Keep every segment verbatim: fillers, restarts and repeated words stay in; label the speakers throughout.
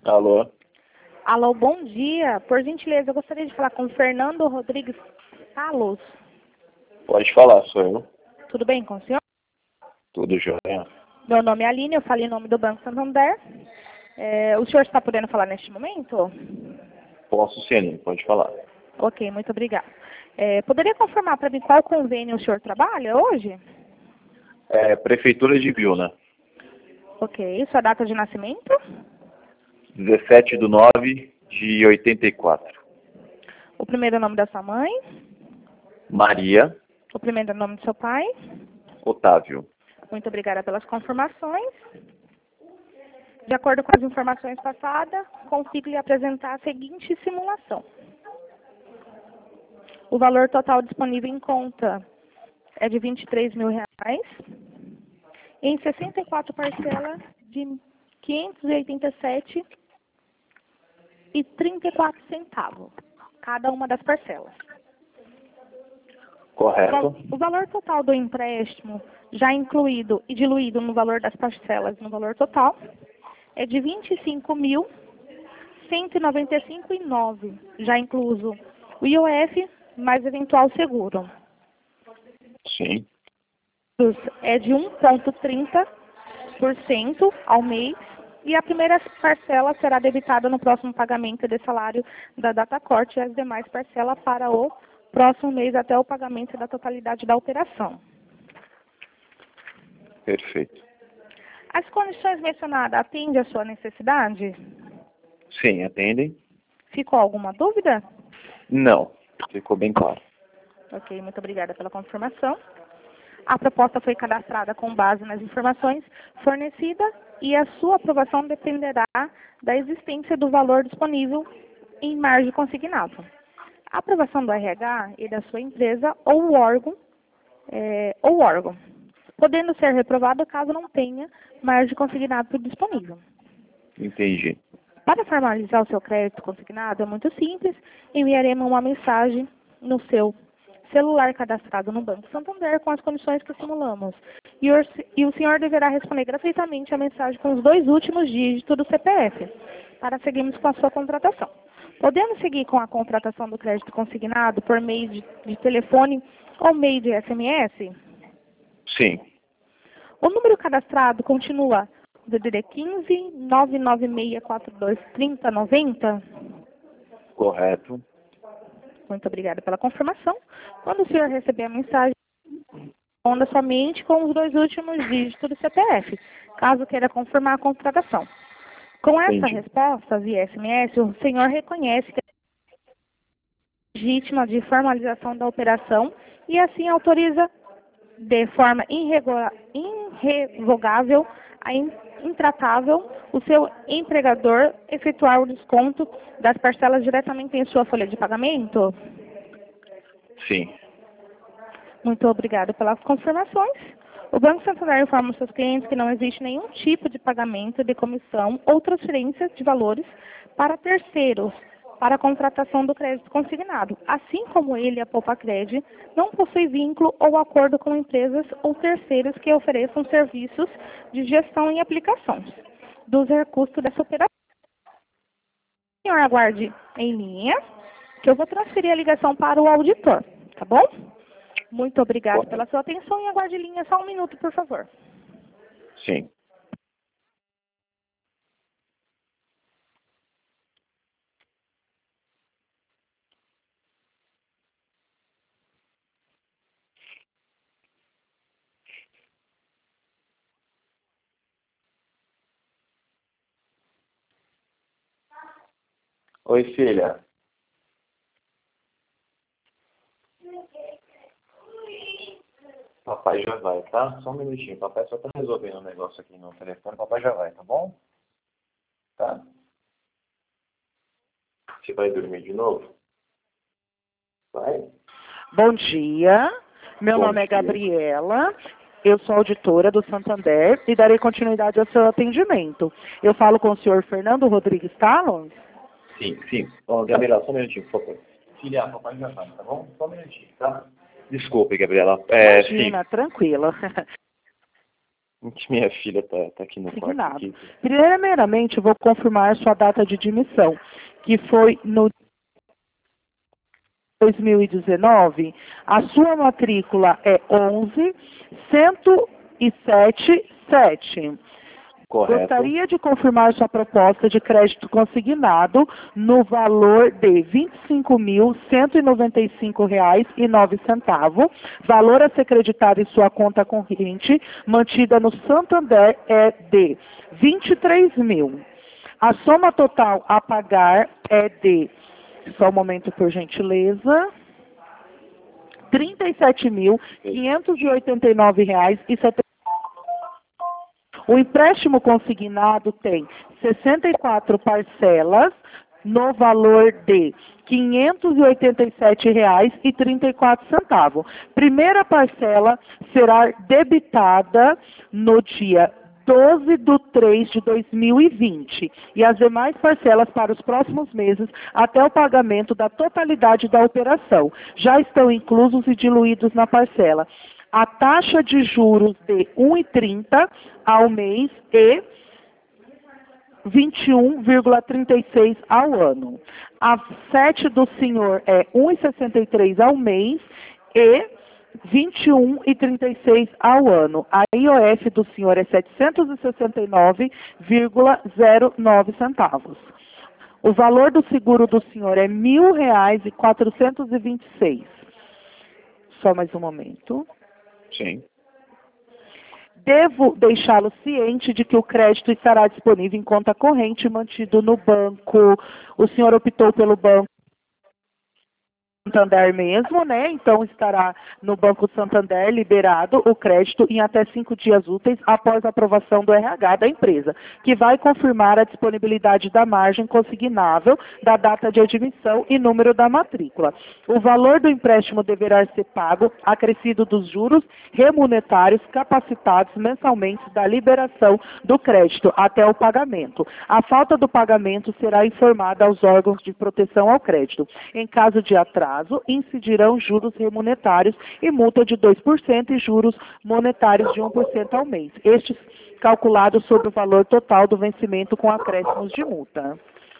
Speaker 1: Alô?
Speaker 2: Alô, bom dia. Por gentileza, eu gostaria de falar com o Fernando Rodrigues Carlos.
Speaker 1: Pode falar, sou eu.
Speaker 2: Tudo bem com o senhor?
Speaker 1: Tudo jóia.
Speaker 2: Meu nome é Aline, eu falei em nome do Banco Santander. É, o senhor está podendo falar neste momento?
Speaker 1: Posso sim, pode falar.
Speaker 2: Ok, muito obrigada. É, poderia confirmar para mim qual convênio o senhor trabalha hoje?
Speaker 1: É, Prefeitura de Biúna.
Speaker 2: Ok, sua data de nascimento?
Speaker 1: dezessete de nove de oitenta e quatro.
Speaker 2: O primeiro nome da sua mãe?
Speaker 1: Maria
Speaker 2: O primeiro nome do seu pai?
Speaker 1: Otávio.
Speaker 2: Muito obrigada pelas confirmações. De acordo com as informações passadas, consigo lhe apresentar a seguinte simulação. O valor total disponível em conta é de vinte e três mil reais, em sessenta e quatro parcelas de quinhentos e oitenta e sete reais e trinta e quatro centavos, cada uma das parcelas.
Speaker 1: Correto?
Speaker 2: O valor total do empréstimo, já incluído e diluído no valor das parcelas no valor total, é de vinte e cinco mil cento e noventa e cinco reais e nove centavos, já incluso o I O F mais eventual seguro.
Speaker 1: Sim.
Speaker 2: É de um vírgula trinta por cento ao mês e a primeira parcela será debitada no próximo pagamento de salário da data corte e as demais parcelas para o próximo mês até o pagamento da totalidade da operação.
Speaker 1: Perfeito.
Speaker 2: As condições mencionadas atendem à sua necessidade?
Speaker 1: Sim, atendem?
Speaker 2: Ficou alguma dúvida?
Speaker 1: Não. Ficou bem claro.
Speaker 2: Ok, muito obrigada pela confirmação. A proposta foi cadastrada com base nas informações fornecidas e a sua aprovação dependerá da existência do valor disponível em margem consignado. A aprovação do R H e da sua empresa ou o órgão, é, ou órgão, podendo ser reprovado caso não tenha margem consignado disponível.
Speaker 1: Entendi.
Speaker 2: Para formalizar o seu crédito consignado é muito simples, enviaremos uma mensagem no seu celular cadastrado no Banco Santander com as condições que simulamos. E o, e o senhor deverá responder gratuitamente a mensagem com os dois últimos dígitos do C P F, para seguirmos com a sua contratação. Podemos seguir com a contratação do crédito consignado por meio de, de telefone ou meio de S M S?
Speaker 1: Sim.
Speaker 2: O número cadastrado continua D D D quinze, nove nove seis quatro dois, três zero nove zero?
Speaker 1: Correto.
Speaker 2: Muito obrigada pela confirmação. Quando o senhor receber a mensagem, responda somente com os dois últimos dígitos do C P F, caso queira confirmar a contratação. Com essa
Speaker 1: Entendi.
Speaker 2: resposta via S M S, o senhor reconhece que é legítima de formalização da operação e assim autoriza de forma irregula- irrevogável, a in- intratável, o seu empregador efetuar o desconto das parcelas diretamente em sua folha de pagamento?
Speaker 1: Sim.
Speaker 2: Muito obrigada pelas confirmações. O Banco Santander informa os seus clientes que não existe nenhum tipo de pagamento de comissão ou transferência de valores para terceiros para a contratação do crédito consignado. Assim como ele, a Poupa-Cred, não possui vínculo ou acordo com empresas ou terceiros que ofereçam serviços de gestão e aplicações dos recursos dessa operação. O senhor aguarde em linha, que eu vou transferir a ligação para o auditor, tá bom? Muito obrigada
Speaker 1: Correto.
Speaker 2: pela sua atenção e aguarde em linha só um minuto, por favor.
Speaker 1: Sim. Oi, filha. Papai já vai, tá? Só um minutinho. Papai só tá resolvendo um negócio aqui no telefone. Papai já vai, tá bom? Tá? Você vai dormir de novo? Vai?
Speaker 3: Bom dia, meu
Speaker 1: Bom
Speaker 3: nome é
Speaker 1: dia.
Speaker 3: Gabriela, eu sou auditora do Santander e darei continuidade ao seu atendimento. Eu falo com o senhor Fernando Rodrigues Talon?
Speaker 1: Sim, sim. Ó, Gabriela, só um minutinho, por favor. Filha, papai já vai, tá bom? Só um minutinho, tá? Desculpe, Gabriela. É, sim.
Speaker 3: Imagina, tranquila.
Speaker 1: Que minha filha tá, tá aqui no quarto. Aqui.
Speaker 3: Primeiramente, vou confirmar sua data de admissão, que foi no dois mil e dezenove. A sua matrícula é onze cento e setenta e sete.
Speaker 1: Correto.
Speaker 3: Gostaria de confirmar sua proposta de crédito consignado no valor de vinte e cinco mil cento e noventa e cinco reais e nove centavos. Valor a ser creditado em sua conta corrente, mantida no Santander, é de vinte e três mil. A soma total a pagar é de, só um momento por gentileza, trinta e sete mil quinhentos e oitenta e nove reais e setenta centavos. O empréstimo consignado tem sessenta e quatro parcelas no valor de quinhentos e oitenta e sete reais e trinta e quatro centavos. Primeira parcela será debitada no dia doze de três de dois mil e vinte e as demais parcelas para os próximos meses até o pagamento da totalidade da operação. Já estão inclusos e diluídos na parcela a taxa de juros de um vírgula trinta ao mês e vinte e um vírgula trinta e seis ao ano. A sete do senhor é um vírgula sessenta e três ao mês e vinte e um vírgula trinta e seis ao ano. A I O F do senhor é setecentos e sessenta e nove vírgula zero nove centavos. O valor do seguro do senhor é mil reais e quatrocentos e vinte e seis. Só mais um momento.
Speaker 1: Sim.
Speaker 3: Devo deixá-lo ciente de que o crédito estará disponível em conta corrente mantido no banco. O senhor optou pelo banco Santander mesmo, né? Então estará no Banco Santander liberado o crédito em até cinco dias úteis após a aprovação do R H da empresa, que vai confirmar a disponibilidade da margem consignável, da data de admissão e número da matrícula. O valor do empréstimo deverá ser pago acrescido dos juros remuneratários capacitados mensalmente da liberação do crédito até o pagamento. A falta do pagamento será informada aos órgãos de proteção ao crédito. Em caso de atraso, incidirão juros remuneratários e multa de dois por cento e juros monetários de um por cento ao mês. Estes calculados sobre o valor total do vencimento com acréscimos de multa.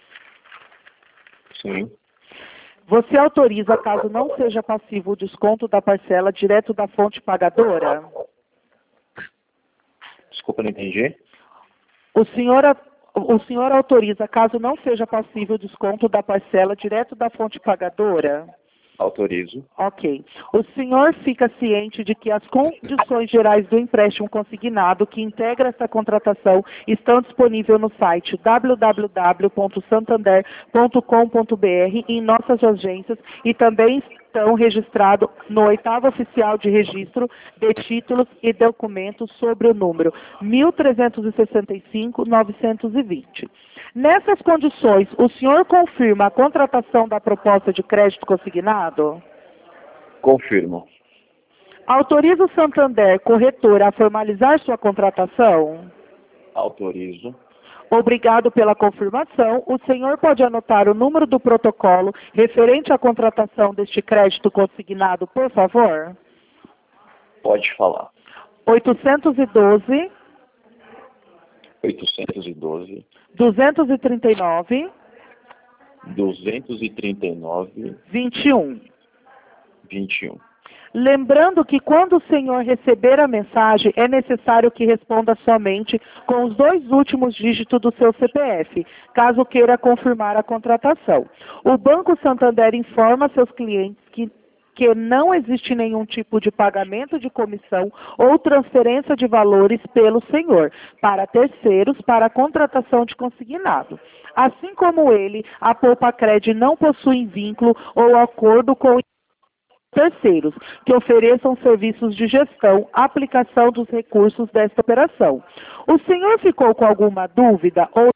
Speaker 1: Sim.
Speaker 3: Você autoriza, caso não seja passivo, o desconto da parcela direto da fonte pagadora?
Speaker 1: Desculpa, não entendi.
Speaker 3: O senhor... O senhor autoriza, caso não seja passível, o desconto da parcela direto da fonte pagadora?
Speaker 1: Autorizo.
Speaker 3: Ok. O senhor fica ciente de que as condições gerais do empréstimo consignado que integra essa contratação estão disponíveis no site w w w ponto santander ponto com ponto b r e em nossas agências e também estão registrados no oitavo oficial de registro de títulos e documentos sobre o número mil trezentos e sessenta e cinco, novecentos e vinte. Nessas condições, o senhor confirma a contratação da proposta de crédito consignado?
Speaker 1: Confirmo.
Speaker 3: Autoriza o Santander Corretora a formalizar sua contratação?
Speaker 1: Autorizo.
Speaker 3: Obrigado pela confirmação. O senhor pode anotar o número do protocolo referente à contratação deste crédito consignado, por favor?
Speaker 1: Pode falar.
Speaker 3: oitocentos e doze,
Speaker 1: oitocentos e doze,
Speaker 3: duzentos e trinta e nove,
Speaker 1: duzentos e trinta e nove,
Speaker 3: vinte e um.
Speaker 1: vinte e um.
Speaker 3: Lembrando que quando o senhor receber a mensagem, é necessário que responda somente com os dois últimos dígitos do seu C P F, caso queira confirmar a contratação. O Banco Santander informa seus clientes que que não existe nenhum tipo de pagamento de comissão ou transferência de valores pelo senhor para terceiros para a contratação de consignado. Assim como ele, a Poupa-Cred não possui vínculo ou acordo com terceiros que ofereçam serviços de gestão, aplicação dos recursos desta operação. O senhor ficou com alguma dúvida ou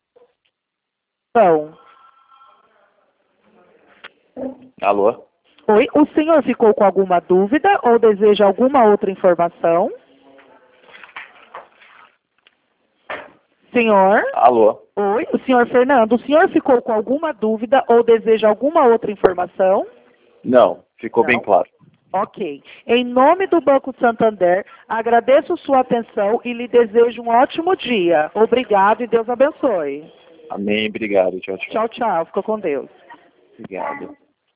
Speaker 3: não?
Speaker 1: Alô?
Speaker 3: Oi, o senhor ficou com alguma dúvida ou deseja alguma outra informação? Senhor?
Speaker 1: Alô?
Speaker 3: Oi, o senhor Fernando, o senhor ficou com alguma dúvida ou deseja alguma outra informação?
Speaker 1: Não, ficou
Speaker 3: Não.
Speaker 1: bem claro.
Speaker 3: Ok. Em nome do Banco Santander, agradeço sua atenção e lhe desejo um ótimo dia. Obrigado e Deus abençoe.
Speaker 1: Amém, obrigado. Tchau, tchau.
Speaker 3: Tchau, tchau. Fica com Deus.
Speaker 1: Obrigado.